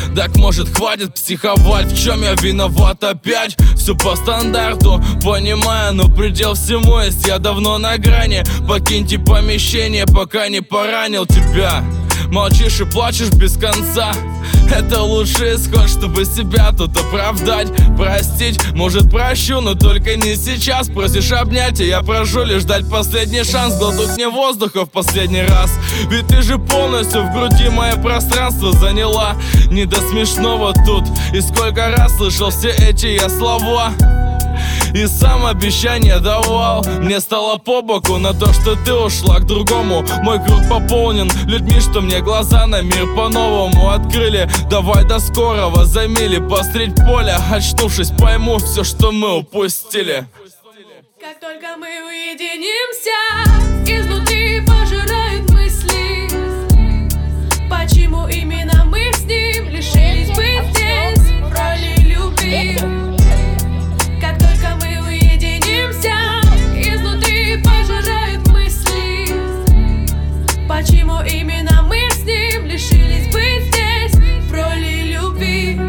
Так может хватит психовать, в чем я виноват опять? Все по стандарту, понимаю, но предел всему есть. Я давно на грани, покиньте помещение, пока не поранил тебя. Молчишь и плачешь без конца. Это лучший исход, чтобы себя тут оправдать. Простить, может прощу, но только не сейчас. Просишь обнять, и я прошу лишь дать последний шанс. Глотнуть мне воздуха в последний раз. Ведь ты же полностью в груди мое пространство заняла. Не до смешного тут. И сколько раз слышал все эти я слова. И сам обещание давал. Мне стало по боку на то, что ты ушла к другому. Мой круг пополнен людьми, что мне глаза на мир по-новому открыли. Давай до скорого, за мили посредь поля. Очнувшись, пойму все, что мы упустили. Как только мы уединимся, изнутри пожирают мысли. Почему именно мы с ним лишились быть здесь в роли любви? Как только мы уединимся, изнутри пожирают мысли. Почему именно мы с ним лишились быть здесь в роли любви?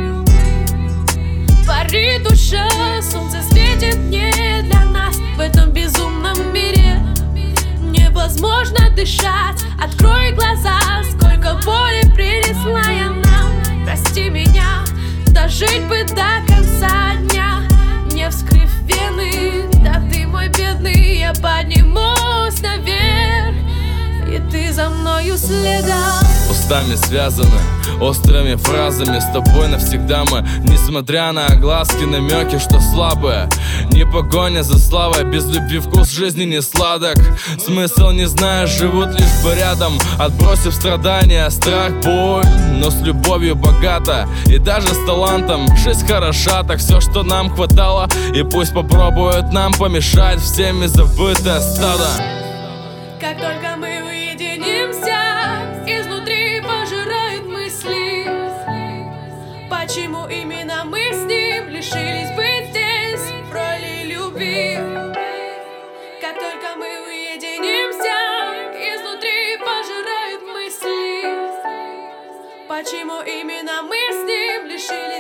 Парит душа, солнце светит не для нас. В этом безумном мире невозможно дышать. Открой глаза, сколько боли принесла я нам. Прости меня, дожить бы до конца дня, не вскрыв вены. Да ты мой бедный, я поднимусь наверх, и ты за мною следом. Устами связаны, острыми фразами. С тобой навсегда мы, несмотря на огласки, намеки, что слабые. Не погоня за славой, без любви вкус жизни не сладок. Смысл не знаешь, живут лишь бы рядом. Отбросив страдания, страх, боль, но с любовью богата. И даже с талантом жизнь хороша. Так все, что нам хватало, и пусть попробуют нам помешать всеми забытое стадо. Как только мы уединимся, изнутри пожирают мысли. Почему именно мы с ним лишились быть здесь в роли любви? Как только мы уединимся, изнутри пожирают мысли. Почему именно мы с ним лишились